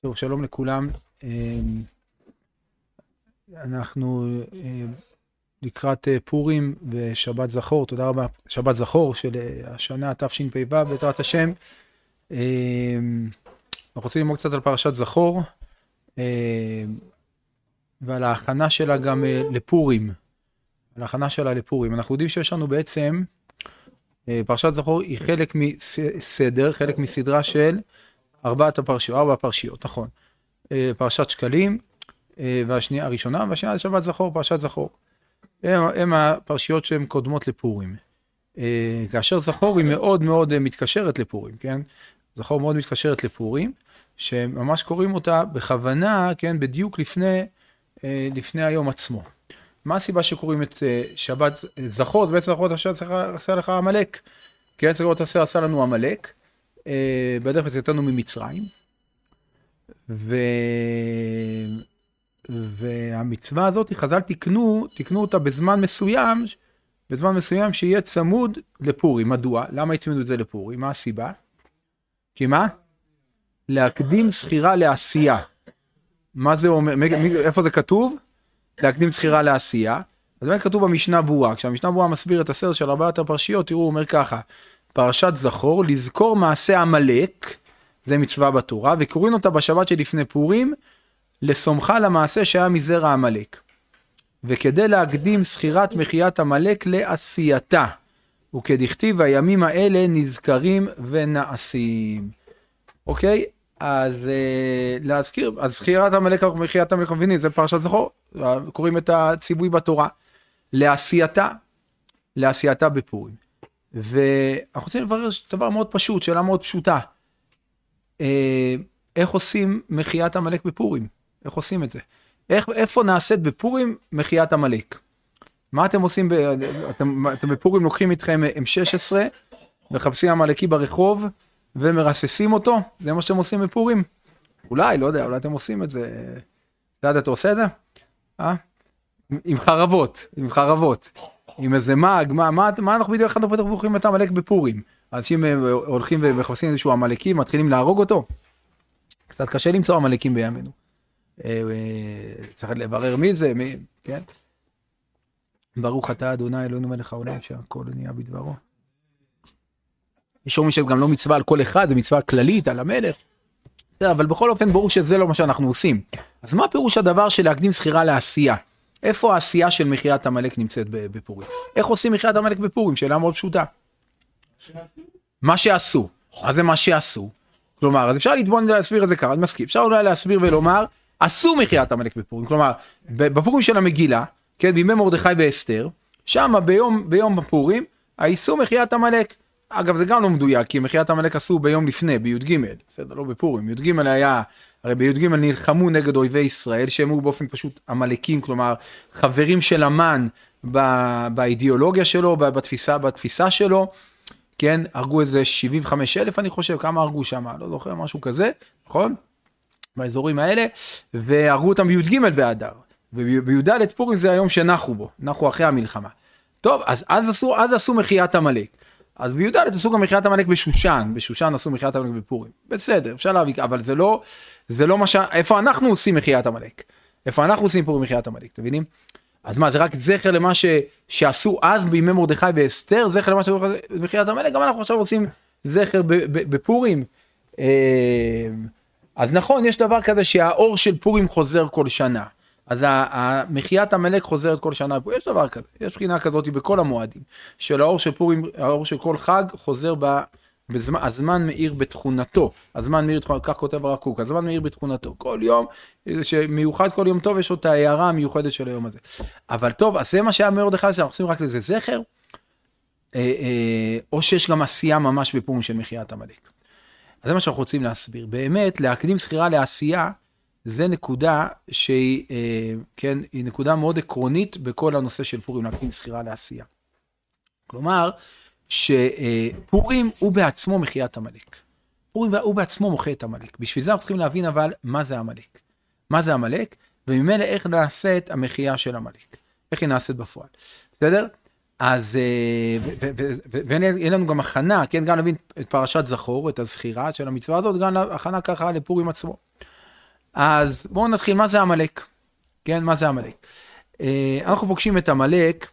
טוב, שלום לכולם. אנחנו לקראת פורים ושבת זכור, תודה רבה, שבת זכור של השנה תשפ"ו בעזרת השם. אנחנו רוצים ללמוד קצת על פרשת זכור, ועל ההכנה שלה גם לפורים. על ההכנה שלה לפורים. אנחנו יודעים שיש לנו בעצם, פרשת זכור היא חלק מסדר, חלק מסדרה של ארבע פרשיות, נכון. פרשת שקלים, והשנייה הראשונה, והשנייה שבת זכור, פרשת זכור. הם הפרשיות שהן קודמות לפורים. כאשר זכור היא מאוד מאוד מתקשרת לפורים, כן? זכור מאוד מתקשרת לפורים, שממש קוראים אותה בכוונה, כן? בדיוק לפני היום עצמו. מה הסיבה שקוראים את שבת זכור? בעצם זכור עשה לך עמלק. כן, זכור עשה לנו עמלק. בדרך כלל יצאנו ממצרים. והמצווה הזאת, חז"ל תיקנו אותה בזמן מסוים שיהיה צמוד לפורים. מדוע? למה הצמידו את זה לפורים? מה הסיבה? כי מה? להקדים זכירה לעשייה. מה זה אומר? איפה זה כתוב? להקדים זכירה לעשייה. אז זה כתוב במשנה ברורה. כשהמשנה ברורה מסביר את הסדר של ארבעת הפרשיות, תראו, הוא אומר ככה, פרשת זכור, לזכור מעשה עמלק, זה מצווה בתורה, וקוראים אותה בשבת שלפני פורים, לסומכה למעשה שהיה מזרע עמלק. וכדי להקדים זכירת מחיית עמלק לעשייתה, וכדכתיב הימים האלה נזכרים ונעשים. אוקיי? אז להזכיר, אז זכירת עמלק ומחיית עמלק מבינים, זה פרשת זכור, קוראים את הציווי בתורה, לעשייתה בפורים. ואנחנו רוצים לברר דבר מאוד פשוט, שאלה מאוד פשוטה. איך עושים מחיית עמלק בפורים? איך עושים את זה? איפה נעשית בפורים מחיית עמלק? מה אתם עושים? אתם בפורים לוקחים איתכם M16, מחפשים עמלקי ברחוב, ומרססים אותו? זה מה שאתם עושים בפורים? אולי, לא יודע, אולי אתם עושים את זה. אתה עושה את זה? עם חרבות. עם איזה מאג, מה אנחנו בדיוק אחד בוחרים את העמלק בפורים? אנשים הולכים ומחפשים איזשהו עמלקי, מתחילים להרוג אותו. קצת קשה למצוא עמלקים בימינו. צריך לברר מי זה, כן? ברוך אתה אדוני אלוהינו מלך העולם שהכל נהיה בדברו. יש אומרים שגם לא מצווה על כל אחד, זה מצווה כללית על המלך. אבל בכל אופן ברור שזה לא מה שאנחנו עושים. אז מה פירוש הדבר של להקדים זכירה לעשייה? איפה העשייה של מחיית עמלק נמצאת בפורים? איך עושים מחיית עמלק בפורים? שאלה מאוד פשוטה. מה שעשו. אז זה מה שעשו. כלומר, אז אפשר להסביר את זה ככה, אני מסכים. אפשר אולי להסביר ולומר, עשו מחיית עמלק בפורים. כלומר, בפורים של המגילה, כן, בימי מרדכי ואסתר, שם ביום בפורים, עשו מחיית עמלק. אגב, זה גם לא מדויק, כי מחיית עמלק עשו ביום לפני, בי"ג. בסדר, לא בפורים. י"ג היה, הרי בי"ג נלחמו נגד אויבי ישראל, שהם היו באופן פשוט עמלקים, כלומר, חברים של המן באידיאולוגיה שלו, בתפיסה שלו, כן, הרגו איזה 75,000, אני חושב, כמה הרגו שם, לא זוכר, משהו כזה, נכון? באזורים האלה, והרגו אותם בי"ג באדר, ובי"ד פורים זה היום שנחו בו, נחו אחרי המלחמה. טוב, אז עשו מחיית עמלק. אז בי"ד עשו גם מחיית עמלק בשושן עשו מחיית עמלק בפורים. בסדר, אפשר להביא, אבל זה לא מה איפה אנחנו עושים מחיית עמלק? איפה אנחנו עושים פורים מחיית עמלק, אתם מבינים? אז מה, זה רק זכר למה שעשו אז בימי מרדכי ואסתר, זכר למה שעשו מחיית עמלק, גם אנחנו עכשיו עושים זכר בפורים. אז נכון, יש דבר כזה שהאור של פורים חוזר כל שנה. אז מחיית עמלק חוזרת כל שנה, יש דבר כזה, יש בחינה כזאת בכל המועדים, של האור של פורים, האור של כל חג חוזר הזמן מאיר בתכונתו, הזמן מאיר בתכונתו, כך כותב הרב קוק, הזמן מאיר בתכונתו, כל יום, שמיוחד כל יום טוב, יש לו את ההערה המיוחדת של היום הזה. אבל טוב, אז זה מה שהיה מרדכי, אנחנו עושים רק לזה זכר, או שיש גם עשייה ממש בפורים של מחיית עמלק. אז זה מה שאנחנו רוצים להסביר, באמת, להקדים זכירה לעשייה, זה נקודה שהיא, כן, היא נקודה מאוד עקרונית בכל הנושא של פורים, להקדים זכירה לעשייה. כלומר, שפורים הוא בעצמו מחיית עמלק. פורים הוא בעצמו מוחה את עמלק. בשביל זה אנחנו צריכים להבין אבל מה זה עמלק. מה זה עמלק? וממילא איך נעשית המחייה של עמלק. איך היא נעשית בפועל. בסדר? אז, ואין לנו גם הכנה, כן, גם להבין את פרשת זכור, את הזכירה של המצווה הזאת, גם הכנה ככה לפורים עצמו. אז בואו נתחיל, מה זה עמלק? כן, מה זה עמלק? אנחנו פוגשים את עמלק,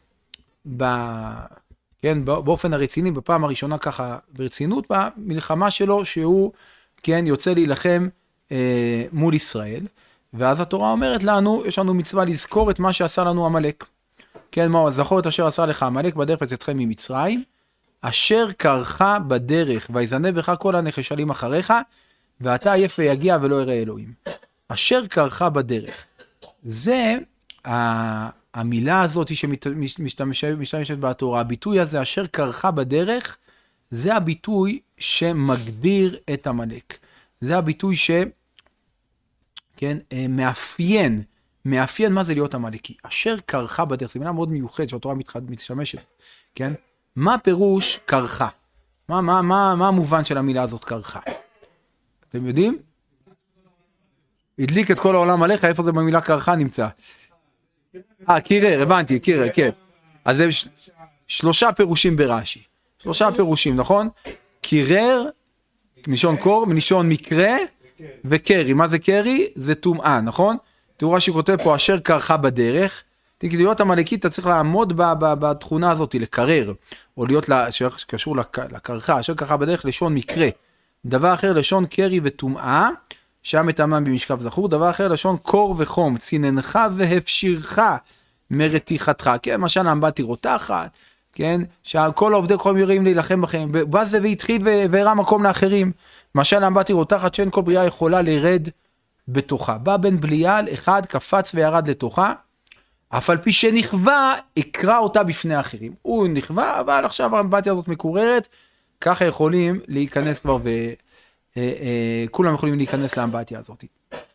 כן, באופן הרציני, בפעם הראשונה ככה ברצינות, במלחמה שלו שהוא, כן, יוצא להילחם מול ישראל, ואז התורה אומרת לנו, יש לנו מצווה לזכור את מה שעשה לנו עמלק. כן, מה, זכור את אשר עשה לך עמלק בדרך בצאתכם ממצרים, אשר קרך בדרך, ויזנב בך כל הנחשלים אחריך, ואתה עייף ויגיע ולא יראה אלוהים. אשר קרך בדרך. זה המילה הזאת שמשתמשת בתורה, הביטוי הזה, אשר קרך בדרך, זה הביטוי שמגדיר את עמלק. זה הביטוי כן, מאפיין מה זה להיות עמלקי. אשר קרך בדרך, זו מילה מאוד מיוחדת שהתורה מתשמשת, כן? מה פירוש קרך? מה המובן של המילה הזאת קרך? אתם יודעים? הדליק את כל העולם עליך, איפה זה במילה קרך נמצא? קירר, הבנתי, קירר, כן. אז זה 3 פירושים ברש"י. 3 פירושים, נכון? קירר, מלשון קור, מלשון מקרה, וקרי. מה זה קרי? זה טומאה, נכון? תראו רש"י כותב פה, אשר קרך בדרך. כדי להיות עמלקי, אתה צריך לעמוד בתכונה הזאת, לקרר, או להיות שקשור לקרך, אשר קרך בדרך, לשון מקרה. דבר אחר, לשון קרי וטומאה, שם מטמאם במשכב זכור. דבר אחר, לשון קור וחום, ציננך והפשירך מרתיחתך. כן, למשל, אמבטי רותחת, כן, שכל העובדי כוחם יראים להילחם בכם, בא זה והתחיל והראה מקום לאחרים. למשל, אמבטי רותחת, שאין כל בריאה יכולה לרד בתוכה. בא בן בליעל, אחד קפץ וירד לתוכה, אף על פי שנכווה, יקרא אותה בפני האחרים. הוא נכווה, אבל עכשיו האמבטיה הזאת מקוררת, ככה יכולים להיכנס כבר, כולם יכולים להיכנס לאמבטיה הזאת.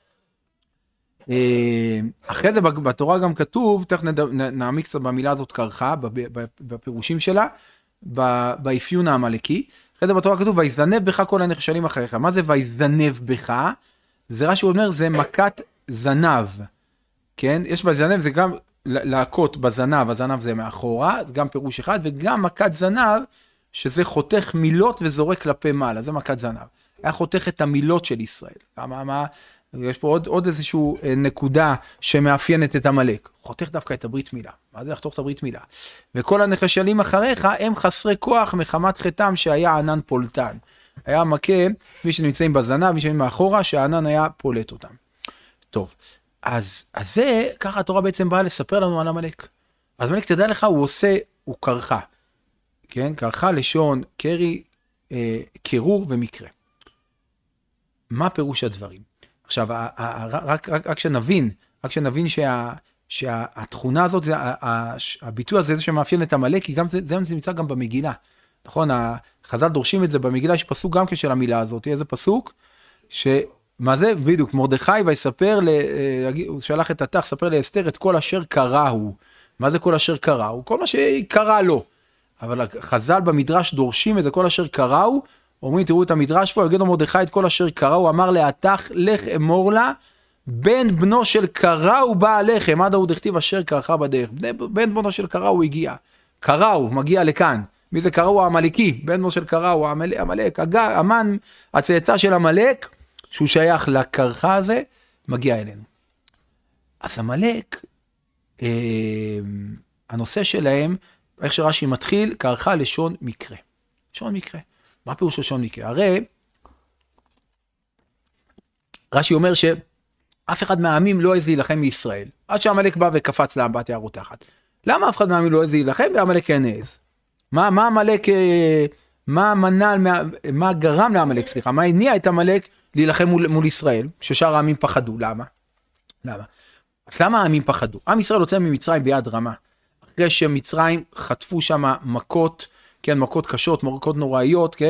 אחרי זה בתורה גם כתוב, תכף נעמיק קצת במילה הזאת קרך, בפירושים שלה, באפיון העמלקי. אחרי זה בתורה כתוב, ויזנב בך כל הנחשלים אחריך. מה זה ויזנב בך? זה רש"י אומר, זה מכת זנב. כן? יש בזנב, זה גם להכות בזנב, הזנב זה מאחורה, גם פירוש אחד, וגם מכת זנב, שזה חותך מילות וזורק כלפי מעלה, זה מכת זנב. היה חותך את המילות של ישראל. יש פה עוד איזשהו נקודה שמאפיינת את עמלק. חותך דווקא את הברית מילה. מה זה לחתוך את הברית מילה? וכל הנחשלים אחריך הם חסרי כוח מחמת חטאם שהיה ענן פולטן. היה מכה, מי שנמצאים בזנב, מי שנמצאים מאחורה, שהענן היה פולט אותם. טוב, אז זה, ככה התורה בעצם באה לספר לנו על עמלק. אז עמלק, תדע לך, הוא קרך. כן? קרך לשון, קרי, קירור ומקרה. מה פירוש הדברים? עכשיו, רק שנבין שהתכונה הזאת, הביטוי הזה, זה שמאפיין את עמלק, כי גם זה נמצא גם במגילה. נכון? החז"ל דורשים את זה במגילה, יש פסוק גם של המילה הזאת. איזה פסוק? מה זה? בדיוק, מרדכי ויספר, הוא שלח את התח, ספר לאסתר את כל אשר קרה הוא. מה זה כל אשר קרה הוא? כל מה שקרה לו. אבל החז"ל במדרש דורשים את זה, כל אשר קרה הוא, אומרים, תראו את המדרש פה, יגיד לו מרדכי את כל אשר קרה הוא, אמר להתך, לך אמור לה, בן בנו של קרה הוא בא עליכם, עד ההוא דכתיב אשר קרך בדרך. בן בנו של קרה הוא הגיע. קרה הוא מגיע לכאן. מי זה קרה הוא? העמלקי. בן בנו של קרה הוא עמלק. המן, הצאצא של עמלק, שהוא שייך לקרחה הזה, מגיע אלינו. אז עמלק, הנושא שלהם, איך שרש"י מתחיל, קרחה לשון מקרה. לשון מקרה. מה פירוש לשון מקרה? הרי, רש"י אומר שאף אחד מהעמים לא העז להילחם מישראל, עד שעמלק בא וקפץ לאמבטיה הרותחת. למה אף אחד מהעמים לא העז להילחם ועמלק כן העז? מה עמלק, מה גרם לעמלק, סליחה, מה הניע את עמלק להילחם מול ישראל, ששאר העמים פחדו? למה? אז למה העמים פחדו? עם ישראל יוצא ממצרים ביד רמה, אחרי שמצרים חטפו שם מכות, כן, מכות קשות, מכות נוראיות, כן,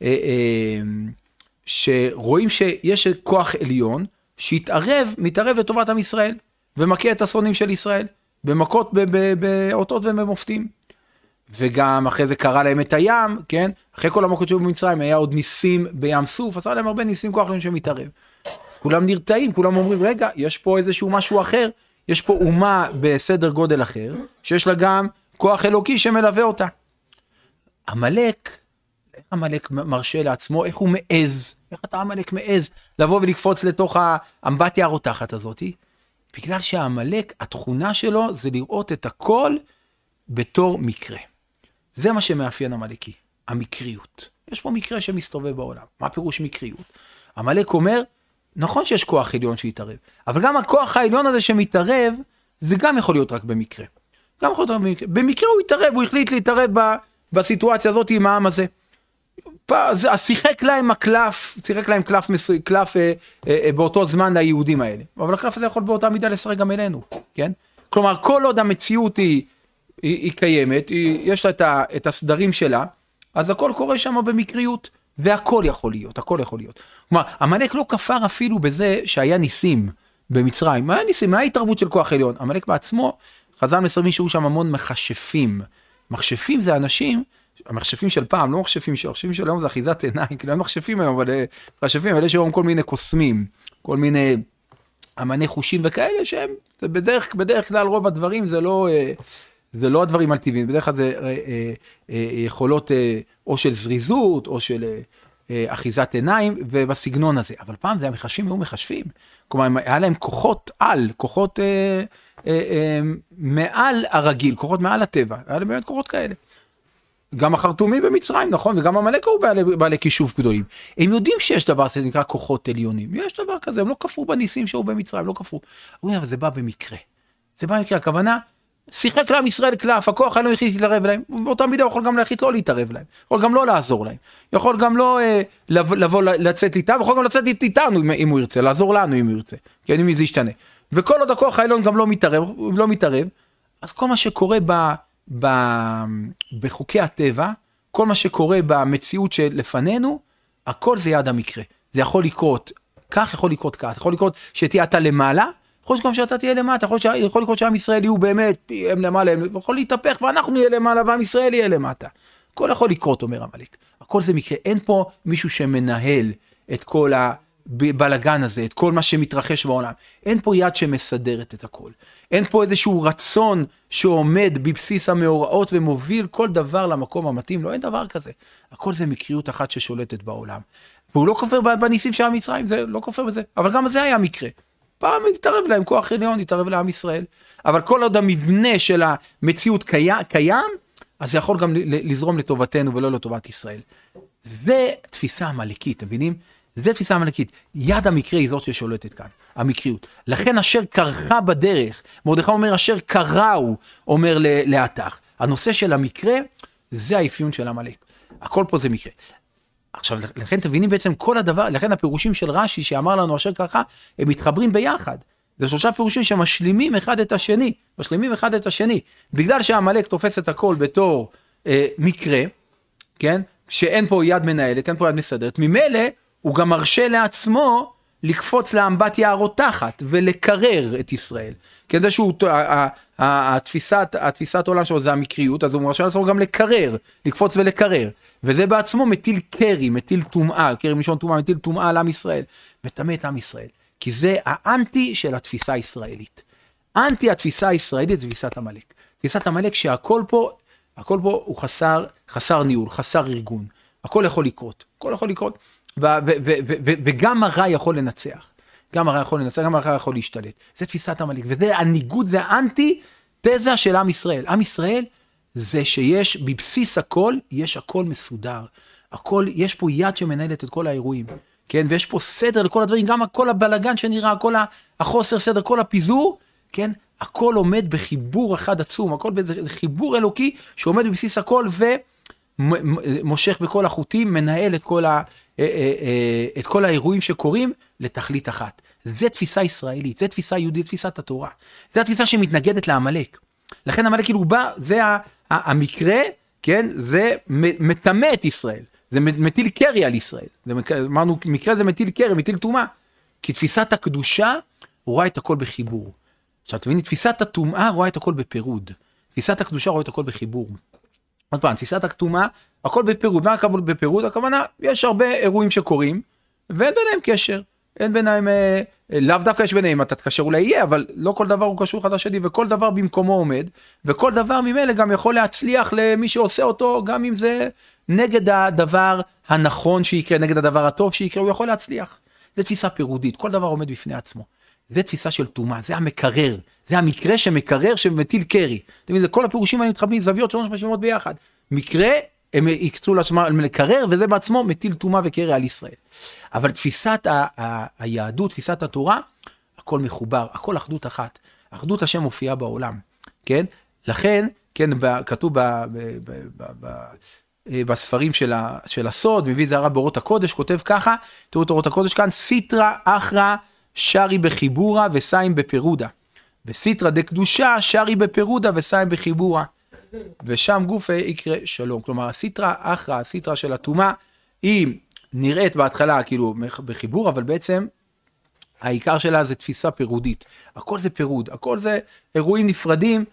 שרואים שיש כוח עליון, מתערב לטובת עם ישראל, ומכה את השונאים של ישראל, במכות, באותות ובמופתים. וגם אחרי זה קרא להם את הים, כן, אחרי כל המכות שהיו במצרים, היה עוד ניסים בים סוף, עשה להם הרבה ניסים, כוח עליון שמתערב. אז כולם נרתעים, כולם אומרים, רגע, יש פה איזשהו משהו אחר, יש פה אומה בסדר גודל אחר, שיש לה גם כוח אלוקי שמלווה אותה. עמלק, איך עמלק מרשה לעצמו, איך הוא מעז, איך אתה עמלק מעז, לבוא ולקפוץ לתוך האמבטיה הרותחת הזאת, בגלל שהעמלק, התכונה שלו זה לראות את הכל בתור מקרה. זה מה שמאפיין עמלקי, המקריות. יש פה מקרה שמסתובב בעולם. מה פירוש מקריות? עמלק אומר, נכון שיש כוח עליון שיתערב, אבל גם הכוח העליון הזה שמתערב, זה גם יכול להיות רק במקרה. גם יכול להיות רק במקרה. במקרה הוא יתערב, הוא החליט להתערב בסיטואציה הזאת עם העם הזה. אז שיחק להם הקלף, שיחק להם קלף באותו זמן ליהודים האלה. אבל הקלף הזה יכול באותה מידה לשחק גם אלינו, כן? כלומר, כל עוד המציאות היא קיימת, יש לה את הסדרים שלה, אז הכל קורה שם במקריות, והכל יכול להיות, הכל יכול להיות. כלומר, עמלק לא כפר אפילו בזה שהיה ניסים במצרים. מה היה ניסים? מה ההתערבות של כוח עליון? עמלק בעצמו, חז"ל מסבירים שהיו שם המון מכשפים. מכשפים זה אנשים, המכשפים של פעם, לא מכשפים של היום זה אחיזת עיניים, כאילו הם מכשפים היום, אבל מכשפים, אלה שהיום כל מיני קוסמים, כל מיני אמני חושים וכאלה, שהם בדרך כלל רוב הדברים זה לא הדברים על טבעיים, בדרך כלל זה יכולות או של זריזות, או של אחיזת עיניים, ובסגנון הזה. אבל פעם זה המכשפים היו מכשפים. כלומר, היה להם כוחות על, כוחות מעל הרגיל, כוחות מעל הטבע. היה להם באמת כוחות כאלה. גם החרטומים במצרים, נכון? וגם עמלק הוא בעלי כישוף גדולים. הם יודעים שיש דבר שזה נקרא כוחות עליונים. יש דבר כזה, הם לא כפרו בניסים שהיו במצרים, לא כפרו. אבל זה בא במקרה. זה בא במקרה, הכוונה, שיחק לעם ישראל קלף, הכוח העליון החליט להתערב להם, באותה מידה הוא יכול גם להחליט לא להתערב להם, יכול גם לא לעזור להם, יכול גם לא לבוא לצאת איתם, יכול גם לצאת איתנו אם הוא ירצה, לעזור לנו אם הוא ירצה, כן, אם זה ישתנה. וכל עוד הכוח העליון גם לא מתערב, אז כל מה שקורה בחוקי הטבע, כל מה שקורה במציאות שלפנינו, הכל זה יד המקרה. זה יכול לקרות כך, יכול לקרות כך, יכול לקרות שתהיה אתה למעלה, יכול להיות גם שאתה תהיה למטה, יכול לקרות שעם ישראל יהיו באמת, הם למעלה, הם יכול להתהפך ואנחנו נהיה למעלה ועם ישראל יהיה למטה. הכל יכול לקרות, אומר עמלק. הכל זה מקרה, אין פה מישהו שמנהל את כל הבלגן הזה, את כל מה שמתרחש בעולם. אין פה יד שמסדרת את הכל. אין פה איזשהו רצון שעומד בבסיס המאורעות ומוביל כל דבר למקום המתאים. לא, אין דבר כזה. הכל זה מקריות אחת ששולטת בעולם. והוא לא כופר בניסים של המצרים, זה לא כופר בזה. אבל גם זה היה מקרה. פעם התערב להם כוח עליון, התערב לעם ישראל. אבל כל עוד המבנה של המציאות קיים, אז זה יכול גם לזרום לטובתנו ולא לטובת ישראל. זה תפיסה עמלקית, אתם מבינים? זה תפיסה עמלקית. יד המקרה היא זאת ששולטת כאן, המקריות. לכן אשר קרה בדרך, מרדכי אומר אשר קראו, אומר לאתר. הנושא של המקרה, זה האפיון של עמלק. הכל פה זה מקרה. עכשיו, לכן תבינים בעצם כל הדבר, לכן הפירושים של רש"י שאמר לנו אשר ככה, הם מתחברים ביחד. זה שלושה פירושים שמשלימים אחד את השני, בגלל שהעמלק תופס את הכל בתור מקרה, כן? שאין פה יד מנהלת, אין פה יד מסדרת, ממילא הוא גם מרשה לעצמו לקפוץ לאמבטיה הרותחת ולקרר את ישראל. כדי שהוא, התפיסת עולם שלו זה המקריות, אז הוא מרשה לעצמו גם לקרר, לקפוץ ולקרר. וזה בעצמו מטיל קרי, מטיל טומאה, קרי מלשון טומאה, מטיל טומאה על עם ישראל, מטמא את עם ישראל. כי זה האנטי של התפיסה הישראלית. אנטי התפיסה הישראלית זה תפיסת עמלק. תפיסת עמלק שהכל פה הוא חסר ניהול, חסר ארגון. הכל יכול לקרות, וגם הרע יכול לנצח. גם הרע יכול להשתלט. זה תפיסת עמלק, וזה הניגוד, זה האנטי תזה של עם ישראל. עם ישראל זה שיש בבסיס הכל, יש הכל מסודר. הכל, יש פה יד שמנהלת את כל האירועים. כן, ויש פה סדר לכל הדברים, גם כל הבלגן שנראה, כל החוסר סדר, כל הפיזור, כן, הכל עומד בחיבור אחד עצום, הכל זה חיבור אלוקי שעומד בבסיס הכל ומושך בכל החוטים, מנהל את כל האירועים שקורים לתכלית אחת. זה תפיסה ישראלית, זה תפיסה יהודית, תפיסת התורה. זה התפיסה שמתנגדת לעמלק. לכן עמלק כאילו בא, זה המקרה, כן, זה מטמא את ישראל. זה מטיל קרי על ישראל. אמרנו, מקרה זה מטיל קרי, מטיל טומאה. כי תפיסת הקדושה רואה את הכל בחיבור. עכשיו, תביני, תפיסת הטומאה רואה את הכל בפירוד. תפיסת הקדושה רואה את הכל בחיבור. עוד פעם, תפיסת הטומאה, הכל בפירוד. מה הכוונה בפירוד? הכוונה, יש הרבה אירועים שקורים, ואין ביניהם קשר. אין ביניהם, לאו דווקא יש ביניהם, אתה תקשר אולי יהיה, אבל לא כל דבר הוא קשור אחד לשני, וכל דבר במקומו עומד, וכל דבר ממילא גם יכול להצליח למי שעושה אותו, גם אם זה נגד הדבר הנכון שיקרה, נגד הדבר הטוב שיקרה, הוא יכול להצליח. זה תפיסה פירודית, כל דבר עומד בפני עצמו. זה תפיסה של תומה, זה המקרר, זה המקרה שמקרר שמטיל קרי. אתם יודעים, כל הפירושים האלה מתחברים זוויות שונות משמעות ביחד. מקרה, הם יקצו לעצמם לקרר, וזה בעצמו מטיל תומה וקרי על ישראל. אבל תפיסת היהדות, תפיסת התורה, הכל מחובר, הכל אחדות אחת. אחדות השם מופיעה בעולם, כן? לכן, כן, כתוב בספרים של הסוד, מביא זה הרב באורות הקודש, כותב ככה, תראו את אורות הקודש כאן, סיטרא אחרא שרי בחיבורה וסיים בפירודה. וסיטרא דקדושה שרי בפירודה וסיים בחיבורה. ושם גוף יקרה שלום. כלומר, הסיטרא אחרא, הסיטרא של התומה, היא נראית בהתחלה כאילו בחיבור, אבל בעצם העיקר שלה זה תפיסה פירודית. הכל זה פירוד, הכל זה אירועים נפרדים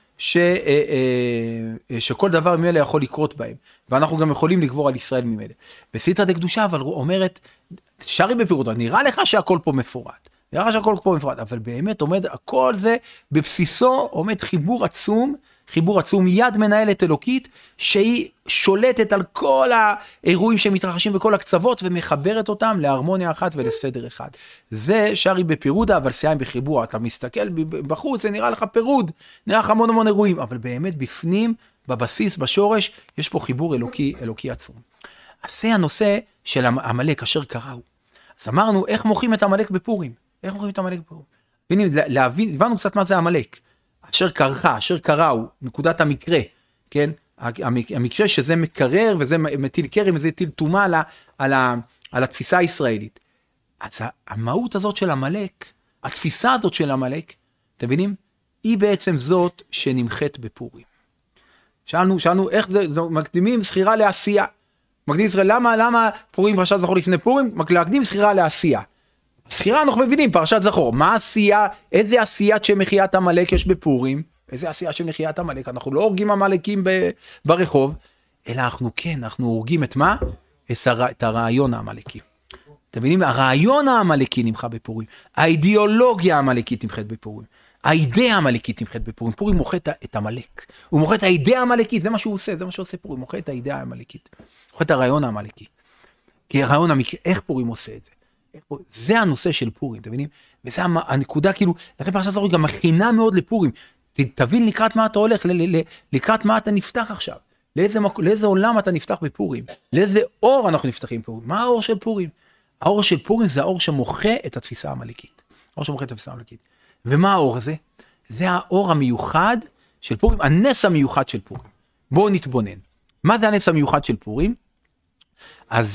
שכל דבר ממילא יכול לקרות בהם. ואנחנו גם יכולים לגבור על ישראל ממילא. וסיטרא דקדושה אבל אומרת, שרי בפירודה, נראה לך שהכל פה מפורד. נראה לך שהכל פה מפורד, אבל באמת עומד, הכל זה בבסיסו עומד חיבור עצום, יד מנהלת אלוקית, שהיא שולטת על כל האירועים שמתרחשים בכל הקצוות, ומחברת אותם להרמוניה אחת ולסדר אחד. זה שרי בפירודה, אבל סיים בחיבור. אתה מסתכל בחוץ, זה נראה לך פירוד, נראה לך המון אירועים, אבל באמת בפנים, בבסיס, בשורש, יש פה חיבור אלוקי עצום. אז זה הנושא של המלאק, אשר קראו. אז אמרנו, איך מוחים את המלאק בפורים? הבנו קצת מה זה המלאק. אשר קרחה, אשר קראו, נקודת המקרה, כן? המקרה שזה מקרר, וזה מטיל קרם, וזה מטיל תומה על התפיסה הישראלית. אז המהות הזאת של המלאק, התפיסה הזאת של המלאק, אתם מבינים? היא בעצם זאת שנמחת בפורים. שאלנו איך זה מקדימים זכירה לעשייה. מקדימים זכירה, למה פורים פרשת זכור לפני פורים? מקדימים זכירה לעשייה. זכירה אנחנו מבינים, פרשת זכור, מה עשייה, איזה עשיית שמחיית המלאק יש בפורים, איזה עשייה שמחיית המלאק, אנחנו לא הורגים המלאקים ברחוב, אלא אנחנו הורגים את מה? את הרעיון המלאקי. אתם מבינים? הרעיון המלאקי נמחה בפורים, האידיאולוגיה המלאקית נמחת בפורים, האידאה המלאקית נמחת בפורים, פורים מוחה את המלאק, הוא מוחה את האידאה המלאקית, זה מה שהוא עושה, זה מה שעושה פורים, מוחה את האידאה המלאקית, מוחה את הרעיון המלאקי, כי הרעיון המקרה, איך פורים עושה את זה? זה הנושא של פורים, אתם מבינים? וזה הנקודה, כאילו, לכן פרשת זכור גם מכינה מאוד לפורים. תבין לקראת מה אתה הולך, לקראת מה אתה נפתח עכשיו. לאיזה עולם אתה נפתח בפורים. לאיזה אור אנחנו נפתחים בפורים. מה האור של פורים? האור של פורים זה האור שמוחה את התפיסה המלאקית. האור שמוחה את התפיסה המלאקית. ומה האור הזה? זה האור המיוחד של פורים, הנס המיוחד של פורים. בואו נתבונן. מה זה הנס המיוחד של פורים? אז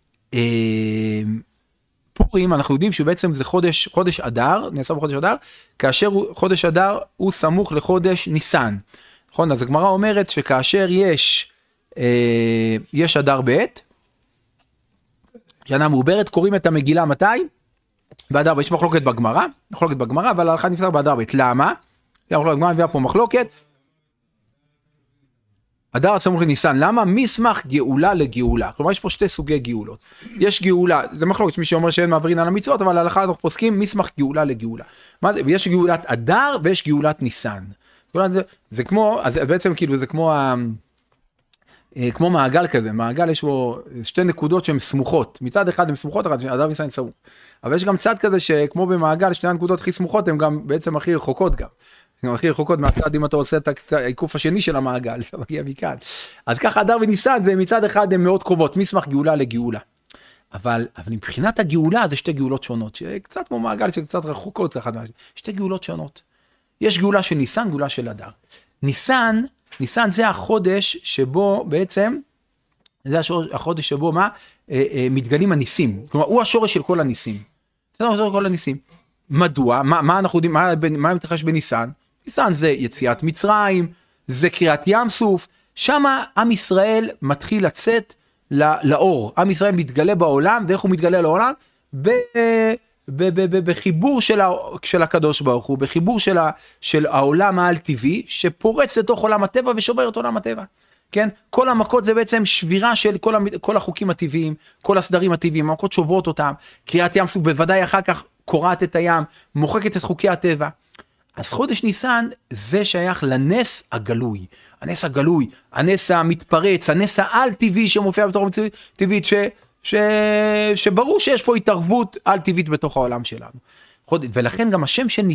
פורים, אנחנו יודעים שבעצם זה חודש אדר, נעשה בחודש אדר, כאשר חודש אדר הוא סמוך לחודש ניסן. נכון? אז הגמרא אומרת שכאשר יש אדר ב' שנה מעוברת, קוראים את המגילה מתי? באדר ב'. יש מחלוקת בגמרא, אבל ההלכה נפסק באדר ב'. למה? הגמרא מביאה פה מחלוקת. אדר סמוך לניסן, למה? מסמך גאולה לגאולה. כלומר, יש פה שתי סוגי גאולות. יש גאולה, זה מחלוקת, מי שאומר שאין מעברין על המצוות, אבל ההלכה אנחנו פוסקים מסמך גאולה לגאולה. יש גאולת אדר ויש גאולת ניסן. זה כמו, אז בעצם כאילו זה כמו מעגל כזה, מעגל יש בו שתי נקודות שהן סמוכות. מצד אחד הן סמוכות, אדר וניסן סמוך. אבל יש גם צד כזה שכמו במעגל, שתי הנקודות הכי סמוכות הן גם בעצם הכי רחוקות גם. גם הכי רחוקות מהצד, אם אתה עושה את העיקוף השני של המעגל, זה מגיע מכאן. אז ככה אדר וניסן, זה מצד אחד הן מאוד קרובות, מסמך גאולה לגאולה. אבל מבחינת הגאולה, זה שתי גאולות שונות, שקצת כמו מעגל, שקצת רחוקות אחד מהשני. שתי גאולות שונות. יש גאולה של ניסן, גאולה של אדר. ניסן זה החודש שבו בעצם, זה החודש שבו מתגלים הניסים. כלומר, הוא השורש של כל הניסים. זה השורש של כל הניסים. מדוע? מה אנחנו יודעים? מה מתרחש בניסן? ניסן זה יציאת מצרים, זה קריאת ים סוף, שם עם ישראל מתחיל לצאת לאור, עם ישראל מתגלה בעולם, ואיך הוא מתגלה לעולם? בחיבור של הקדוש ברוך הוא, בחיבור של העולם העל טבעי, שפורץ לתוך עולם הטבע ושובר את עולם הטבע. כן? כל המכות זה בעצם שבירה של כל החוקים הטבעיים, כל הסדרים הטבעיים, המכות שוברות אותם, קריאת ים סוף בוודאי אחר כך קורעת את הים, מוחקת את חוקי הטבע. אז חודש ניסן זה שייך לנס הגלוי, הנס הגלוי, הנס המתפרץ, הנס העל טבעי שמופיע בתוך המציאות טבעית, שברור שיש פה התערבות על טבעית בתוך העולם שלנו. ולכן גם השם של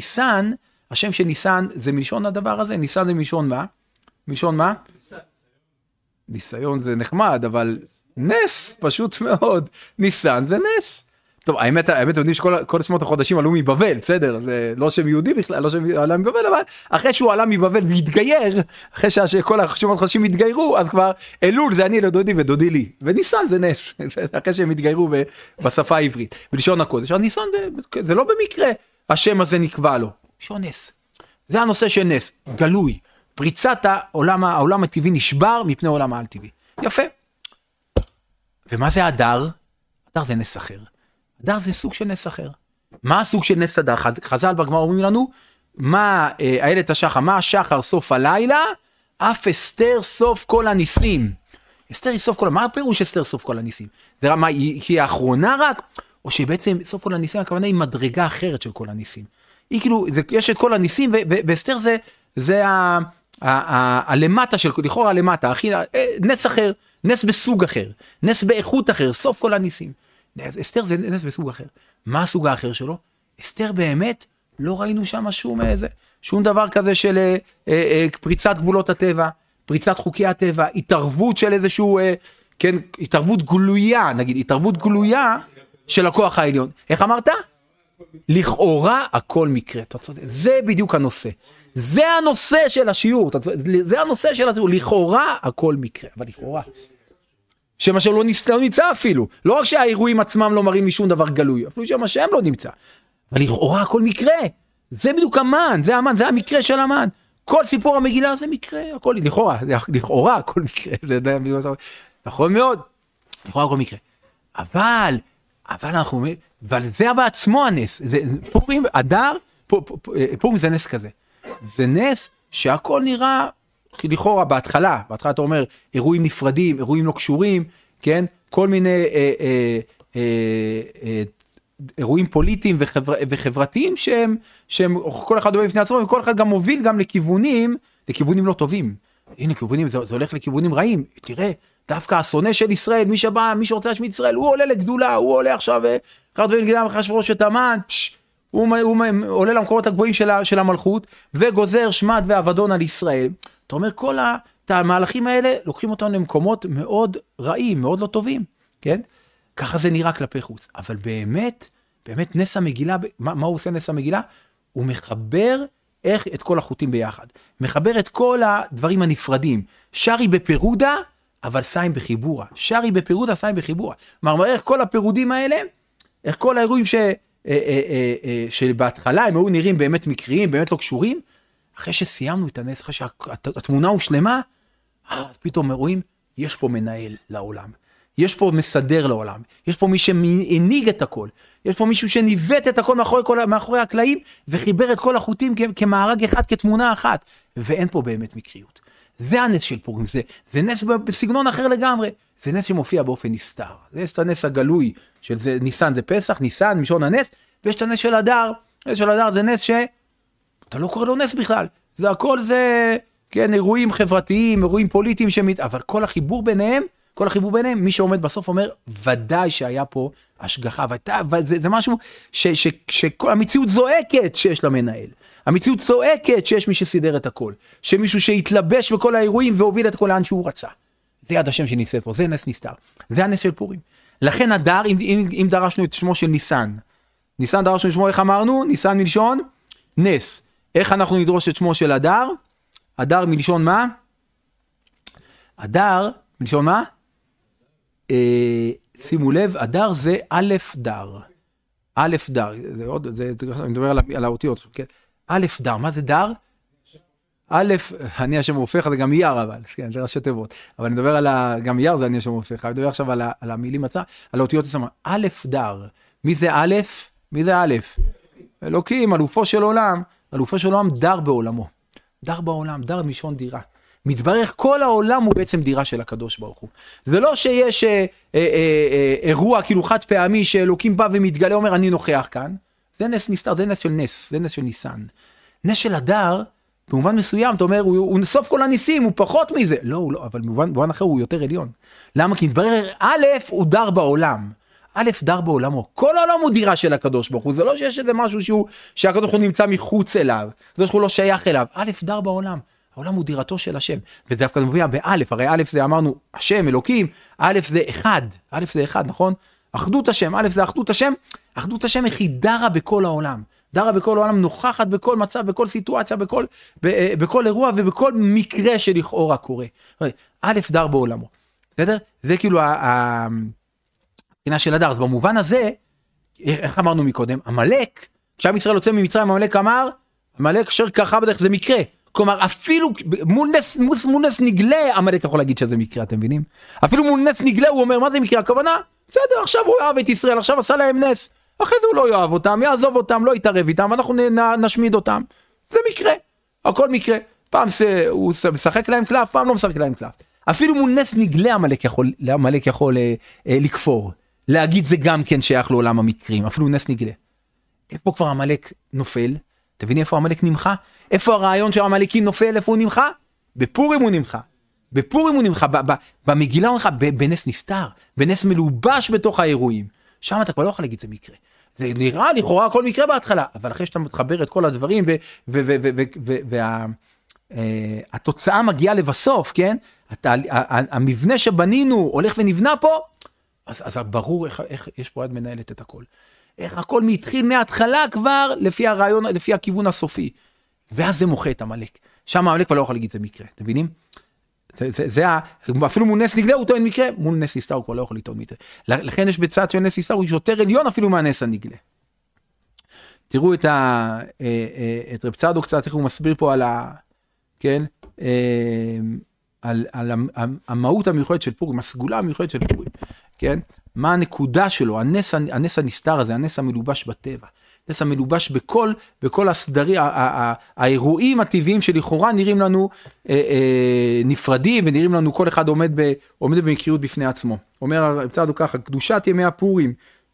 ניסן זה מלשון הדבר הזה, ניסן זה מלשון מה? מלשון מה? ניסיון זה נחמד, אבל נס, פשוט מאוד. ניסן זה נס. טוב, האמת, יודעים שכל שמות החודשים עלו מבבל, בסדר? זה לא שם יהודי בכלל, לא שם עלה מבבל, אבל אחרי שהוא עלה מבבל והתגייר, אחרי שכל השמות החודשים התגיירו, אז כבר אלול זה אני לדודי ודודי לי. וניסן זה נס, אחרי שהם התגיירו בשפה העברית, בלשון הקודש. ניסן זה לא במקרה, השם הזה נקבע לו. לשון נס. זה הנושא של נס, גלוי. פריצת העולם הטבעי נשבר מפני העולם העל טבעי. יפה. ומה זה הדר? הדר זה נס אחר. הדר זה סוג של נס אחר. מה הסוג של נס הדר? חז"ל בגמרא אומרים לנו, מה איילת השחר, מה השחר סוף הלילה? אף אסתר סוף כל הניסים. אסתר היא סוף כל, מה הפירוש אסתר סוף כל הניסים? זה מה, היא האחרונה רק? או שבעצם סוף כל הניסים, הכוונה היא מדרגה אחרת של כל הניסים. היא כאילו, יש את כל הניסים, ואסתר זה הלמטה של, לכאורה הלמטה, נס אחר, נס בסוג אחר, נס באיכות אחר, סוף כל הניסים. אסתר זה נס בסוג אחר. מה הסוג האחר שלו? אסתר באמת, לא ראינו שם שום דבר כזה של פריצת גבולות הטבע, פריצת חוקי הטבע, התערבות של איזשהו, כן, התערבות גלויה, נגיד, התערבות גלויה של הכוח העליון. איך אמרת? לכאורה הכל מקרה. זה בדיוק הנושא. זה הנושא של השיעור. זה הנושא של השיעור. לכאורה הכל מקרה. אבל לכאורה. שמה שלא נמצא אפילו. לא רק שהאירועים עצמם לא מראים משום דבר גלוי. אפילו שמה שהם לא נמצא. אבל לכאורה הכל מקרה. זה בדיוק המן. זה המן. זה המקרה של המן. כל סיפור המגילה זה מקרה. הכל, לכאורה הכל מקרה. נכון מאוד. לכאורה הכל מקרה. אבל אנחנו אומרים, אבל זה בעצמו הנס, פורים, אדר, פורים זה נס כזה, זה נס שהכל נראה, לכאורה בהתחלה אתה אומר, אירועים נפרדים, אירועים לא קשורים, כן, כל מיני אירועים פוליטיים וחברתיים שהם כל אחד דומה בפני עצמו, וכל אחד גם מוביל גם לכיוונים לא טובים, הנה כיוונים, זה הולך לכיוונים רעים, תראה, דווקא השונא של ישראל, מי שרוצה להשמיד ישראל, הוא עולה לגדולה, הוא עולה עכשיו, אחר דברים נגדם אחשוורוש את המן, הוא עולה למקומות הגבוהים של המלכות, וגוזר שמד ואבדון על ישראל. אתה אומר, כל המהלכים האלה, לוקחים אותם למקומות מאוד רעים, מאוד לא טובים, כן? ככה זה נראה כלפי חוץ. אבל באמת נס המגילה, מה הוא עושה נס המגילה? הוא מחבר את כל החוטים ביחד. מחבר את כל הדברים הנפרדים. שרי בפירודה, אבל סיים בחיבורה. שרי בפירודה, סיים בחיבורה. כלומר, איך כל הפירודים האלה, איך כל האירועים שבהתחלה הם היו נראים באמת מקריים, באמת לא קשורים, אחרי שסיימנו את הנס, אחרי שהתמונה הושלמה, פתאום רואים, יש פה מנהל לעולם. יש פה מסדר לעולם. יש פה מי שהנהיג את הכל. יש פה מישהו שניווט את הכל מאחורי הקלעים, וחיבר את כל החוטים כמארג אחד, כתמונה אחת. ואין פה באמת מקריות. זה הנס של פורים, זה נס בסגנון אחר לגמרי, זה נס שמופיע באופן נסתר, יש את הנס הגלוי, של זה, ניסן זה פסח, ניסן, משון הנס, ויש את הנס של הדר, הנס של הדר זה נס אתה לא קורא לו נס בכלל, זה הכל זה, כן, אירועים חברתיים, אירועים פוליטיים, אבל כל החיבור ביניהם, מי שעומד בסוף אומר, ודאי שהיה פה השגחה, זה משהו שכל המציאות זועקת שיש למנהל, המציאות צועקת שיש מי שסידר את הכל, שמישהו שהתלבש בכל האירועים והוביל את כל לאן שהוא רצה. זה יד השם שניסה פה, זה נס נסתר. זה הנס של פורים. לכן הדר, אם דרשנו את שמו של ניסן, דרשנו את שמו, איך אמרנו? ניסן מלשון נס. איך אנחנו נדרוש את שמו של הדר? הדר מלשון מה? הדר מלשון מה? שימו לב, הדר זה א' דר. א' דר, אני מדבר על האותיות, כן? א' דר, מה זה דר? א', אני השם הופך, זה גם אייר אבל, כן, זה ראשי תיבות, אבל אני מדבר על, גם אייר זה אני השם הופך, אני מדבר עכשיו על המילים עצמם, על האותיות עצמם, א' דר, מי זה א'? מי זה א'? אלוקים, אלופו של עולם דר בעולמו, דר בעולם, דר משון דירה, מתברך כל העולם הוא בעצם דירה של הקדוש ברוך הוא. זה לא שיש אירוע כאילו חד פעמי שאלוקים בא ומתגלה, אומר אני נוכח כאן. זה נס נסתר, זה נס של נס, זה נס של ניסן. נס של הדר, במובן מסוים, אתה אומר, הוא נסוף כל הניסים, הוא פחות מזה. לא, לא, אבל במובן אחר הוא יותר עליון. למה? כי נתברר, א', הוא דר בעולם. א', דר בעולמו. כל העולם הוא דירה של הקדוש ברוך הוא. זה לא שיש איזה משהו שהקדוש ברוך הוא נמצא מחוץ אליו. הקדוש ברוך הוא לא שייך אליו. א', דר בעולם. העולם הוא דירתו של השם. וזה דווקא מופיע באלף. הרי א' זה אמרנו, השם, אלוקים. א' זה אחד. א' זה אחד, נכון? אחדות השם. א' זה אחדות השם. אחדות השם היא דרה בכל העולם. דרה בכל העולם, נוכחת בכל מצב, בכל סיטואציה, בכל אירוע ובכל מקרה שלכאורה קורה. א' דר בעולמו. בסדר? זה כאילו הבחינה של הדר. אז במובן הזה, איך אמרנו מקודם? עמלק, כשעם ישראל יוצא ממצרים, עמלק אמר, עמלק אשר ככה בדרך, זה מקרה. כלומר, אפילו מול נס נגלה, עמלק יכול להגיד שזה מקרה, אתם מבינים? אפילו מול נס נגלה, הוא אומר, מה זה מקרה? הכוונה, בסדר, עכשיו הוא אוהב את ישראל, עכשיו עשה להם נס. אחרי זה הוא לא יאהב אותם, יעזוב אותם, לא יתערב איתם, ואנחנו נשמיד אותם. זה מקרה, הכל מקרה. פעם הוא משחק להם קלף, פעם לא משחק להם קלף. אפילו מול נס נגלה, עמלק יכול לכפור. להגיד זה גם כן שייך לעולם המקרים, אפילו נס נגלה. איפה כבר עמלק נופל? תביני איפה עמלק נמחה? איפה הרעיון של עמלקי נופל? איפה הוא נמחה? בפורים הוא נמחה. בפורים הוא נמחה, במגילה הוא נמחה, בנס נסתר, בנס מלובש בתוך האירועים. שם אתה כבר לא יכול להגיד זה מקרה. זה נראה לכאורה כל מקרה בהתחלה, אבל אחרי שאתה מתחבר את כל הדברים, והתוצאה מגיעה לבסוף, כן? המבנה שבנינו הולך ונבנה פה, אז ברור איך יש פה עד מנהלת את הכל. איך הכל מתחיל מההתחלה כבר לפי הרעיון, לפי הכיוון הסופי. ואז זה מוחה את עמלק. שם עמלק כבר לא יכול להגיד זה מקרה, אתם מבינים? אפילו מול נס נגלה הוא טוען מקרה, מול נס נסתר הוא כבר לא יכול לטעון מקרה. לכן יש בצד של נס נסתר הוא יותר עליון אפילו מהנס הנגלה. תראו את רב צדוק קצת, איך הוא מסביר פה על המהות המיוחדת של פורים, הסגולה המיוחדת של פורים, כן? מה הנקודה שלו, הנס הנסתר הזה, הנס המלובש בטבע, הנס המלובש בכל הסדרים, האירועים הטבעיים שלכאורה נראים לנו נפרדים, ונראים לנו כל אחד עומד במקריות בפני עצמו. אומר רב צדוק ככה, קדושת ימי הפורים,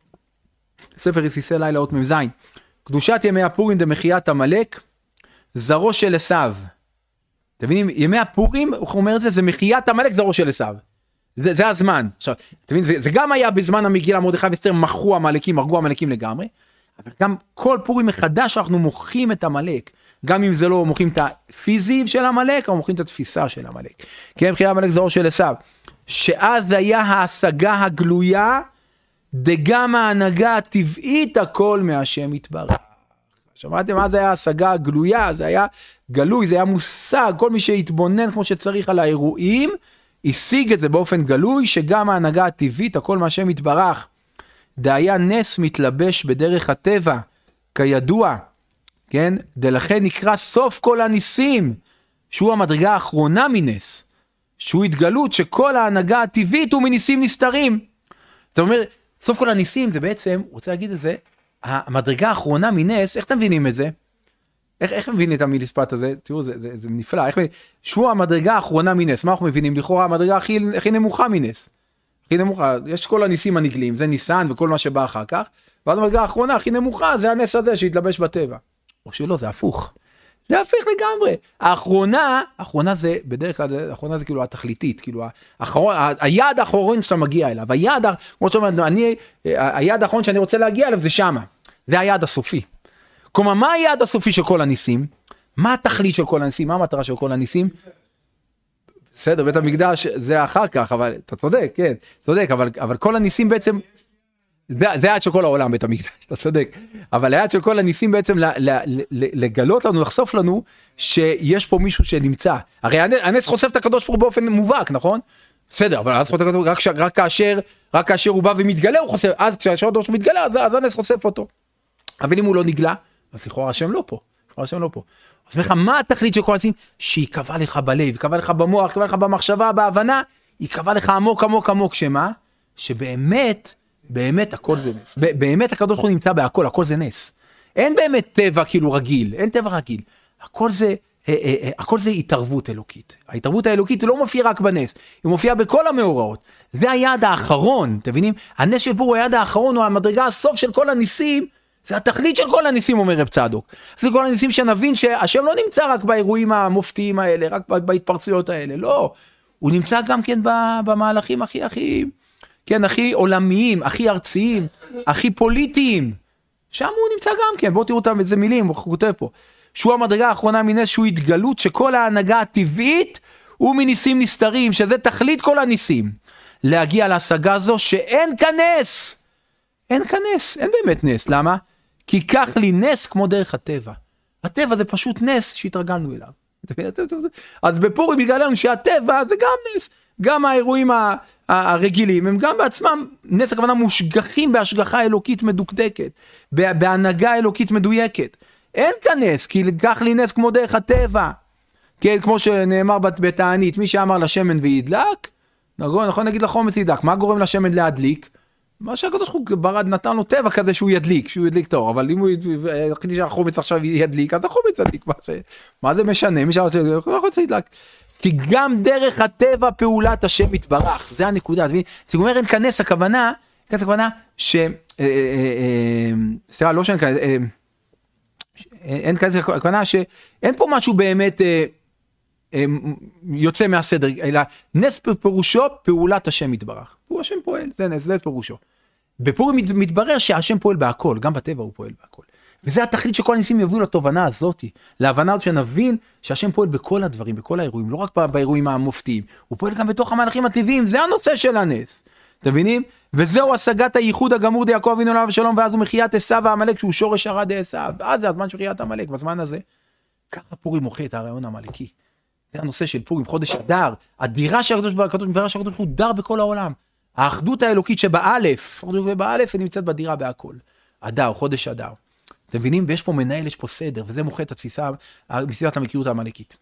ספר יסיסי לילה אות מ"ז, קדושת ימי הפורים דמחיית עמלק, זרעו של עשיו. אתם מבינים, ימי הפורים, הוא אומר את זה, זה מחיית עמלק זרעו של עשיו. זה הזמן. עכשיו, אתם מבינים, זה גם היה בזמן המגילה, מרדכי ואסתר הרגו עמלקים לגמרי, אבל גם כל פורים מחדש אנחנו מוחים את עמלק, גם אם זה לא מוחים את הפיזי של עמלק, או מוחים את התפיסה של עמלק. כן, מחיית עמלק זרעו של עשיו, שאז היה ההשגה הגלויה, דגם ההנהגה הטבעית הכל מהשם יתברך. שמעתם מה זה היה ההשגה הגלויה? זה היה גלוי, זה היה מושג, כל מי שהתבונן כמו שצריך על האירועים, השיג את זה באופן גלוי, שגם ההנהגה הטבעית, הכל מהשם יתברך, דהיה נס מתלבש בדרך הטבע, כידוע, כן? דלכן נקרא סוף כל הניסים, שהוא המדרגה האחרונה מנס, שהוא התגלות שכל ההנהגה הטבעית הוא מניסים נסתרים. זאת אומרת, סוף כל הניסים זה בעצם, רוצה להגיד את זה, המדרגה האחרונה מנס, איך אתם מבינים את זה? איך מבינים את המשפט הזה? תראו, זה נפלא. שהוא המדרגה האחרונה מנס. מה אנחנו מבינים? לכאורה המדרגה הכי נמוכה מנס. הכי נמוכה. יש כל הניסים הנגלים, זה ניסן וכל מה שבא אחר כך. ואז המדרגה האחרונה הכי נמוכה, זה הנס הזה שהתלבש בטבע. או שלא, זה הפוך. זה הפך לגמרי. האחרונה זה, בדרך כלל, האחרונה זה כאילו התכליתית, כאילו, היעד האחרון שאתה מגיע אליו, כמו שאומרת, היעד האחרון שאני רוצה להגיע אליו זה שמה. זה היעד הסופי. כלומר, מה היעד הסופי של כל הניסים? מה התכלית של כל הניסים? מה המטרה של כל הניסים? בסדר, בית המקדש זה אחר כך, אבל אתה צודק, כן, צודק, אבל כל הניסים בעצם, זה היעד של כל העולם, בית המקדש, אתה צודק. אבל היעד של כל הניסים בעצם לגלות לנו, לחשוף לנו, שיש פה מישהו שנמצא. הרי הנס חושף את הקדוש ברוך הוא באופן מובהק, נכון? בסדר, אבל אז חושף את הקדוש, רק כאשר הוא בא ומתגלה, הוא חושף, אז כשהקדוש ברוך הוא מתגלה, אז הנס חושף אותו. אבל אם הוא לא נגלה, אז לכאורה השם לא פה. אז אומר לך, מה התכלית של כל הניסים? שיקבע לך בלב, יקבע לך במוח, יקבע לך במחשבה, בהבנה, יקבע לך עמוק, עמוק, עמוק, שמה? שבאמת, באמת הכל זה נס. באמת הקדוש ברוך הוא נמצא בהכל, הכל זה נס. אין באמת טבע כאילו רגיל, אין טבע רגיל. הכל זה הכל זה התערבות אלוקית. ההתערבות האלוקית לא מופיעה רק בנס, היא מופיעה בכל המאורעות. זה היעד האחרון, אתם מבינים? הנס של פורים הוא היעד האחרון, הוא המדרגה הסוף של כל הניסים, זה התכלית של כל הניסים, אומר רב צדוק. זה כל הניסים שנבין שהשם לא נמצא רק באירועים המופתיים האלה, רק בהתפרצויות האלה, לא. הוא נמצא גם כן במהלכים הכי עולמיים, הכי ארציים, הכי פוליטיים. שם הוא נמצא גם כן, בואו תראו אותם איזה מילים, הוא כותב פה. שהוא המדרגה האחרונה מנס, שהוא התגלות שכל ההנהגה הטבעית הוא מניסים נסתרים, שזה תכלית כל הניסים. להגיע להשגה זו שאין כנס. אין כנס, אין באמת נס. למה? כי כך לי נס כמו דרך הטבע. הטבע זה פשוט נס שהתרגלנו אליו. אז בפורים יגלה לנו שהטבע זה גם נס. גם האירועים הרגילים, הם גם בעצמם, נס הכוונה מושגחים בהשגחה אלוקית מדוקדקת, בהנהגה אלוקית מדויקת. אין כנס, כי כך לי נס כמו דרך הטבע. כן, כמו שנאמר בתענית, מי שאמר לשמן וידלק, נכון, נגיד לחומץ ידלק. מה גורם לשמן להדליק? מה שהקדוש ברוך הוא ברד נתן לו טבע כזה שהוא ידליק טוב, אבל אם הוא יחליט שהחומץ עכשיו ידליק, אז החומץ ידליק. מה זה משנה? מי שרוצה ידלק. כי גם דרך הטבע פעולת השם יתברך. זה הנקודה. זאת אומרת, אין כנס הכוונה ש... סליחה, לא שאין כנס... אין כנס הכוונה שאין פה משהו באמת יוצא מהסדר, אלא נס פירושו פעולת השם יתברך. הוא השם פועל, זה נס, זה פירושו. בפורים מתברר שהשם פועל בהכל, גם בטבע הוא פועל בהכל. וזה התכלית שכל הניסים יביאו לתובנה הזאת, להבנה הזאת שנבין שהשם פועל בכל הדברים, בכל האירועים, לא רק באירועים המופתיים, הוא פועל גם בתוך המהלכים הטבעיים, זה הנושא של הנס. אתם מבינים? וזהו השגת הייחוד הגמור די יעקב אבינו עליו השלום, ואז הוא מחיית עשיו העמלק שהוא שורש הרע דעשיו, ואז זה הזמן של מחיית העמלק, בזמן הזה. ככה פורים מוכיח את הרעיון העמלקי. זה הנושא של פורים, חודש אדר, הדירה של הקדוש ברוך הוא דר בכל העולם. האחדות האלוקית שבאלף, היא נמצאת בדירה בהכל. אדר, חודש אדר. אתם מבינים? ויש פה מנהל, יש פה סדר, וזה מוכיח את התפיסה, בסביבת המקריות העמלקית.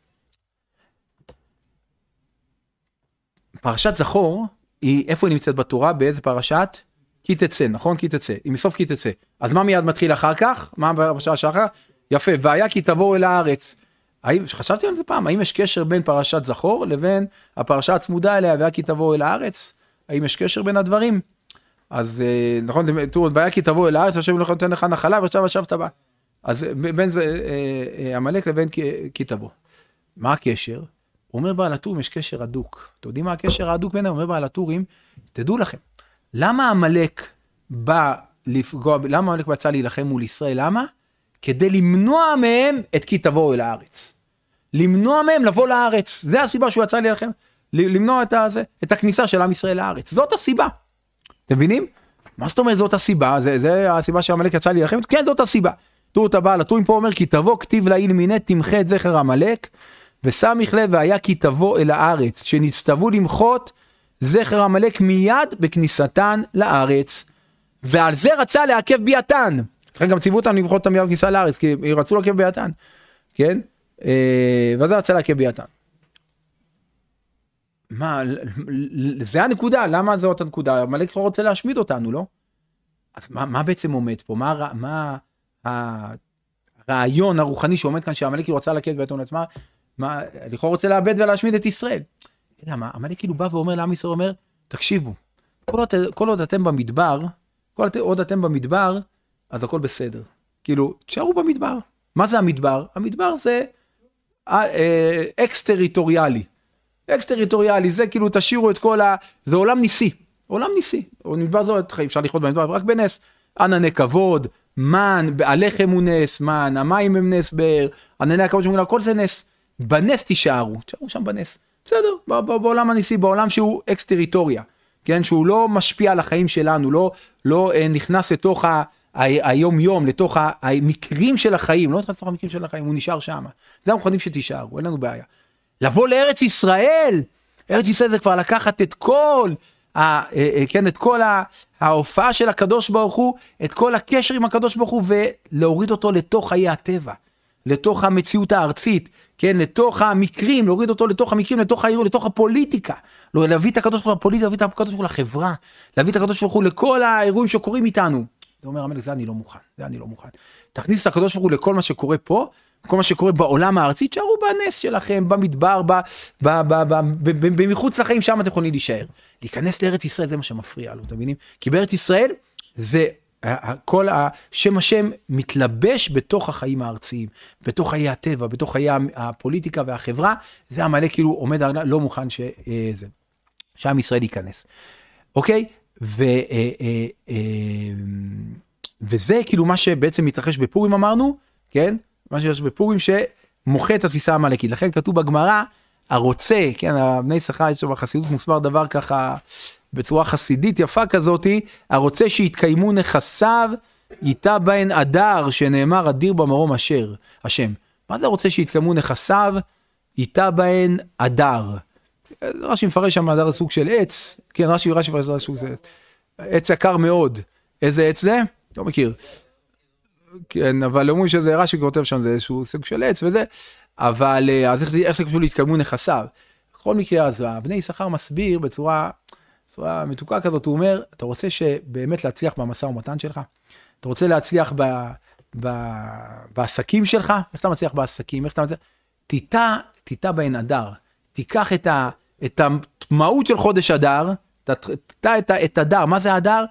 פרשת זכור, איפה היא נמצאת בתורה? באיזה פרשת? כי תצא, נכון? כי תצא. היא מסוף כי תצא. אז מה מיד מתחיל אחר כך? מה בפרשה שאחר? יפה, והיה כי תבואו אל הארץ. חשבתי על זה פעם, האם יש קשר בין פרשת זכור לבין הפרשה הצמודה אליה, והיה כי תבואו אל הארץ? האם יש קשר בין הדברים? אז נכון, תראו, והיה כי תבואו אל הארץ, השם לא נותן לך נחלה, ועכשיו ישבת בה. אז בין זה עמלק לבין כי תבוא. מה הקשר? הוא אומר בעל הטורים, יש קשר הדוק. אתם יודעים מה הקשר ההדוק ביניהם? הוא אומר בעל הטורים, תדעו לכם, למה עמלק בא לפגוע, למה עמלק בצע להילחם מול ישראל? למה? כדי למנוע מהם את כי תבואו אל הארץ. למנוע מהם לבוא לארץ. זה הסיבה שהוא יצא להילחם. למנוע את הכניסה של עם ישראל לארץ. זאת הסיבה. אתם מבינים? מה זאת אומרת זאת הסיבה? זה הסיבה שעמלק יצא להילחם? כן, זאת הסיבה. תראו את הבעל הטורים פה אומר, כי תבוא כתיב לעיל מיני, תמחה את זכר עמלק, ושמיך לב והיה כי תבוא אל הארץ, שנצטוו למחות זכר עמלק מיד בכניסתן לארץ. ועל זה רצה לעכב ביאתן. לכן גם ציוו אותם למחות אותם מיד בכניסה לארץ, כי רצו לעכב ביאתן. כן? וזה רצה לעכב ביאתן. מה, זה הנקודה, למה זאת הנקודה? עמלק רוצה להשמיד אותנו, לא? אז מה בעצם עומד פה? מה הרעיון הרוחני שעומד כאן, שעמלק רוצה לעכב ביאתן עצמה? לכאורה רוצה לאבד ולהשמיד את ישראל. למה? עמלק כאילו בא ואומר לעם ישראל, אומר, תקשיבו, כל עוד אתם במדבר, אז הכל בסדר. כאילו, תשארו במדבר. מה זה המדבר? המדבר זה אקס-טריטוריאלי. אקס-טריטוריאלי, זה כאילו תשאירו את כל זה עולם ניסי. עולם ניסי. מדבר זו, אפשר לחיות במדבר, רק בנס. ענני כבוד, מן, הלחם הוא נס, מן, המים הם נס באר, ענני הכבוד שמונה, כל זה נס. בנס תשארו שם בנס. בסדר, בעולם הניסי, בעולם שהוא אקס-טריטוריה. כן, שהוא לא משפיע על החיים שלנו, לא נכנס לתוך היום-יום, לתוך המקרים של החיים, לא נכנס לתוך המקרים של החיים, הוא נשאר שם. זה המוכנים שתישארו, אין לנו בעיה. לבוא לארץ ישראל, ארץ ישראל זה כבר לקחת את כל, כן, את כל ההופעה של הקדוש ברוך הוא, את כל הקשר עם הקדוש ברוך הוא, ולהוריד אותו לתוך חיי הטבע, לתוך המציאות הארצית, כן, לתוך המקרים, להוריד אותו לתוך המקרים, לתוך העיר, לתוך הפוליטיקה, להביא את הקדוש ברוך הוא לפוליטיקה, להביא את הקדוש ברוך הוא לחברה, להביא את הקדוש ברוך הוא לכל האירועים שקורים איתנו. זה אומר המלך, זה אני לא מוכן. תכניס את הקדוש ברוך הוא לכל מה שקורה פה, כל מה שקורה בעולם הארצי, תשארו בנס שלכם, במדבר, במחוץ לחיים, שם אתם יכולים להישאר. להיכנס לארץ ישראל, זה מה שמפריע לו, אתם מבינים? כי בארץ ישראל, זה כל השם השם מתלבש בתוך החיים הארציים, בתוך חיי הטבע, בתוך חיי הפוליטיקה והחברה, זה המלך כאילו עומד לא מוכן שעם ישראל ייכנס. אוקיי? וזה כאילו מה שבעצם מתרחש בפורים אמרנו, כן? מה שיש בפורים שמוחה את התפיסה המלאכית. לכן כתוב בגמרא, הרוצה, כן, בני יששכר יש בחסידות מוסבר דבר ככה, בצורה חסידית יפה כזאתי, הרוצה שיתקיימו נכסיו, ייתה בהן אדר, שנאמר אדיר במרום אשר, השם. מה זה רוצה שיתקיימו נכסיו? ייתה בהן אדר. רש"י מפרש שם אדר סוג של עץ, כן, רש"י מפרש סוג של עץ. עץ יקר מאוד. איזה עץ זה? לא מכיר. כן, אבל אומרים שזה רש"י כותב שם, זה איזשהו סוג של עץ וזה, אבל אז איך זה קשור להתקיימו נכסיו? בכל מקרה, אז בני יששכר מסביר בצורה מתוקה כזאת, הוא אומר, אתה רוצה שבאמת להצליח במשא ומתן שלך? אתה רוצה להצליח בעסקים שלך? איך אתה מצליח בעסקים? איך אתה מצליח? תיטע בהן אדר. תיקח את המהות של חודש אדר, תיטע את אדר. מה זה אדר?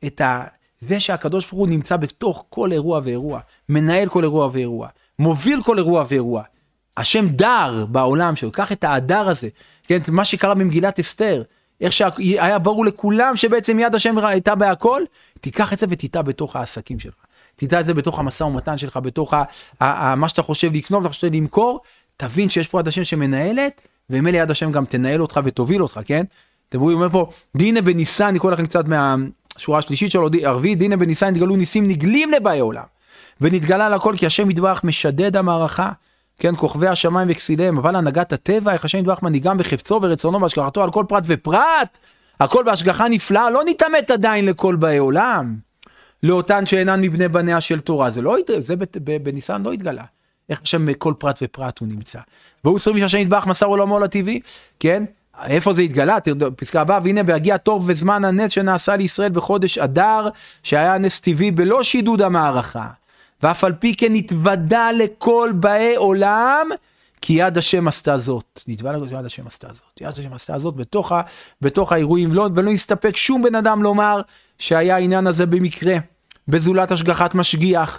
זה שהקדוש ברוך הוא נמצא בתוך כל אירוע ואירוע, מנהל כל אירוע ואירוע, מוביל כל אירוע ואירוע. השם דר בעולם שלו, קח את האדר הזה, כן, מה שקרה במגילת אסתר, איך שהיה ברור לכולם שבעצם יד השם הייתה בהכל, תיקח את זה ותיטע בתוך העסקים שלך. תיטע את זה בתוך המשא ומתן שלך, בתוך מה שאתה חושב לקנות, אתה חושב למכור, תבין שיש פה יד השם שמנהלת, ומילא יד השם גם תנהל אותך ותוביל אותך, כן? אתם רואים, אומר פה, דינה בניסן, אני קורא לכם קצת מהשורה השלישית שלו, ערבי, דינה בניסן, נתגלו ניסים נגלים לבאי עולם, ונתגלה לכל, כי השם יתברך משדד המערכה, כן, כוכבי השמיים וכסיליהם, אבל הנהגת הטבע, איך השם יתברך מנהיגם בחפצו ורצונו בהשגחתו על כל פרט ופרט, הכל בהשגחה נפלאה, לא נתאמת עדיין לכל באי עולם, לאותן שאינן מבני בניה של תורה, זה בניסן לא התגלה, איך השם בכל פרט ופרט הוא נמצא, והוא סורים שהשם יתברך מסר עולמו לטבעי, כן, איפה זה התגלה? פסקה הבאה, והנה בהגיע תור וזמן הנס שנעשה לישראל בחודש אדר, שהיה נס טבעי בלא שידוד המערכה, ואף על פי כן נתוודע לכל באי עולם, כי יד השם עשתה זאת. נתוודע לכל יד השם עשתה זאת. יד השם עשתה זאת בתוך האירועים, ולא נסתפק שום בן אדם לומר שהיה העניין הזה במקרה, בזולת השגחת משגיח.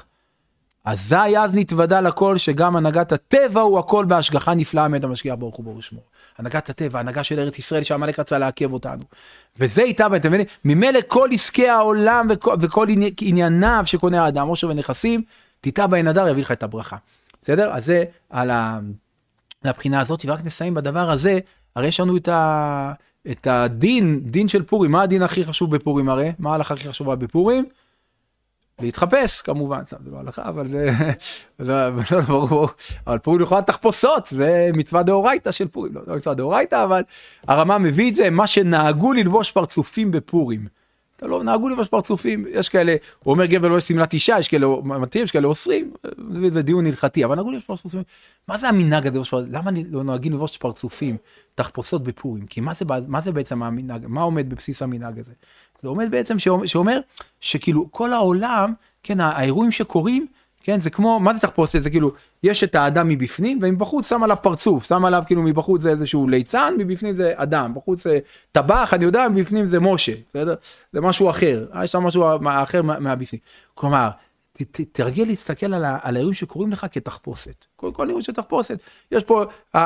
אזי אז נתוודע לכל שגם הנהגת הטבע הוא הכל בהשגחה נפלאה מאת המשגיח ברוך הוא ברוך שמו. הנהגת הטבע, הנהגה של ארץ ישראל שהמלך רצה לעכב אותנו. וזה איתה, אתם מבינים? ממילא כל עסקי העולם וכל ענייניו שקונה האדם, עושר ונכסים, תיטע בהן אדר, יביא לך את הברכה. בסדר? אז זה על הבחינה הזאת, ורק נסיים בדבר הזה, הרי יש לנו את הדין של פורים. מה הדין הכי חשוב בפורים הרי? מה ההלכה הכי חשובה בפורים? להתחפש, כמובן, זה לא הלכה, אבל זה לא ברור, אבל פורים יכולה תחפושות, זה מצווה דאורייתא של פורים, לא מצווה דאורייתא, אבל הרמה מביא את זה, מה שנהגו ללבוש פרצופים בפורים, אתה לא נהגו ללבוש פרצופים, יש כאלה, הוא אומר גבר לא יש סמלת אישה, יש כאלה מתאים, יש כאלה אוסרים, זה דיון הלכתי, אבל נהגו ללבוש פרצופים, מה זה המנהג הזה, למה לא נוהגים ללבוש פרצופים, תחפושות בפורים, כי מה זה בעצם המנהג, מה עומד בבסיס המנהג הזה? זה עומד בעצם שאומר שכאילו כל העולם, כן, האירועים שקורים, כן, זה כמו, מה זה תחפושת? זה כאילו, יש את האדם מבפנים, ומבחוץ שם עליו פרצוף, שם עליו כאילו מבחוץ זה איזשהו ליצן, מבפנים זה אדם, בחוץ זה טבח, אני יודע, מבפנים זה משה, בסדר? זה משהו אחר, יש שם משהו אחר מהבפנים. כלומר, תרגיל להסתכל על האירועים שקורים לך כתחפושת. כל אירועים של תחפושת. יש פה,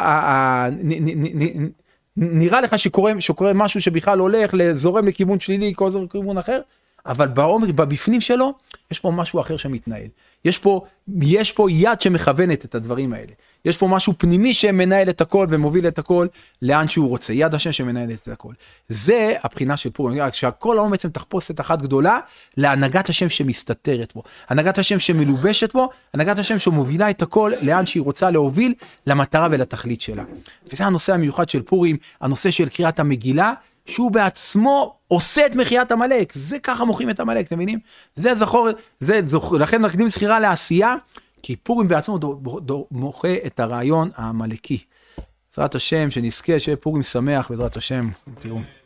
נראה לך שקורה משהו שבכלל הולך, זורם לכיוון שלילי, כל זורם לכיוון אחר, אבל בעומק, בבפנים שלו, יש פה משהו אחר שמתנהל. יש פה יד שמכוונת את הדברים האלה. יש פה משהו פנימי שמנהל את הכל ומוביל את הכל לאן שהוא רוצה. יד השם שמנהל את הכל. זה הבחינה של פורים. כשהכל העולם בעצם תחפושת אחת גדולה להנהגת השם שמסתתרת בו. הנהגת השם שמלובשת בו, הנהגת השם שמובילה את הכל לאן שהיא רוצה להוביל למטרה ולתכלית שלה. וזה הנושא המיוחד של פורים, הנושא של קריאת המגילה, שהוא בעצמו עושה את מחיית המלך. זה ככה מוחים את המלך, אתם מבינים? זה זכור, לכן מקדים זכירה לעשייה, כי פורים בעצמו מוחה את הרעיון המלכי. בעזרת השם, שנזכה, שיהיה פורים שמח, בעזרת השם. תראו.